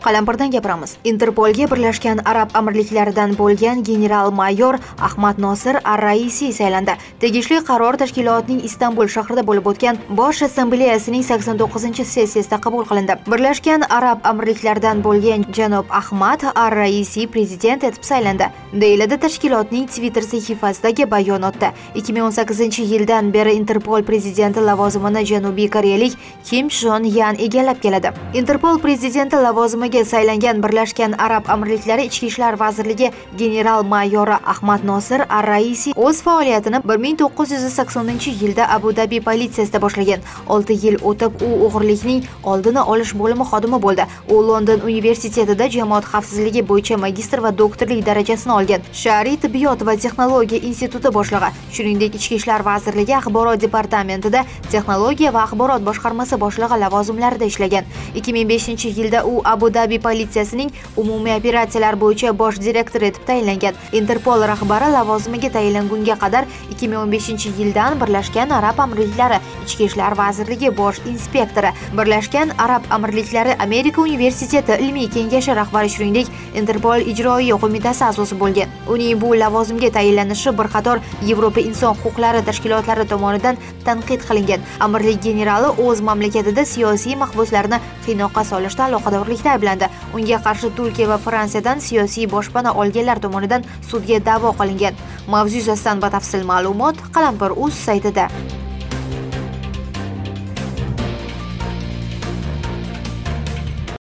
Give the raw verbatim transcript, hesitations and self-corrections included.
Qalampirdan gapiramiz. Interpolga Birlashgan Arab Amirliklaridan bo'lgan general-mayor Ahmad Nosir ar-Raisi saylandi. Tegishli qaror tashkilotning Istanbul shahrida bo'lib o'tgan Bosh assambleyasining sakson to'qqizinchi sessiyasida qabul qilindi. Birlashgan Arab Amirliklaridan bo'lgan janob Ahmad ar-Raisi prezident etib saylandi, deyiladi tashkilotning Twitter sahifasidagi bayonotda. ikki ming o'n sakkizinchi yildan beri Interpol prezidenti lavozimini Janubiy Koreyalik Kim Chon Yan egallab keladi. Interpol prezidenti lavozimiga saylangan Birlashgan Arab Amirliklari Ichki ishlar vazirligi general-mayori Ahmad Nosir ar-Raisi o'z faoliyatini bir ming to'qqiz yuz saksoninchi yilda Abu Dabi politsiyasida boshlagan. olti yil o'tib u o'g'irlikning oldini olish bo'limi xodimi bo'ldi. U London universitetida jamoat xavfsizligi bo'yicha magistr va doktorlik darajasini olgan. Shar'iy tibbiyot va texnologiya instituti boshlig'i, shuningdek Ichki ishlar vazirligi axborot departamentida texnologiya va axborot boshqarmasi boshlig'i lavozimlarida ishlagan. ikki ming beshinchi yilda u Abu Dabi politsiyasining umumiy operatsiyalar bo'yicha bosh direktor etib tayinlangan. Interpol rahbari lavozimiga tayinlangunga qadar ikki ming o'n beshinchi yildan Birlashgan Arab Amirliklari Ichki ishlar vazirligi bosh inspektori, Birlashgan Arab Amirliklari Amerika universiteti ilmiy kengashi rahbari, shuningdek Interpol ijroiya qo'mitasi a'zosi bo'lgan. Uning bu lavozimga tayinlanishi bir qator Yevropa inson huquqlari tashkilotlari tomonidan tanqid qilingan. Amirlik generali o'z mamlakatida siyosiy mahbuslarni qiynoqqa solishda aloqadorlikda ayblandi. Unga qarshi Turkiya va Fransiyadan siyosiy boshpana olganlar tomonidan sudga da'vo qilingan. Mavzu yuzasidan batafsil ma'lumot Qalampir.uz saytida.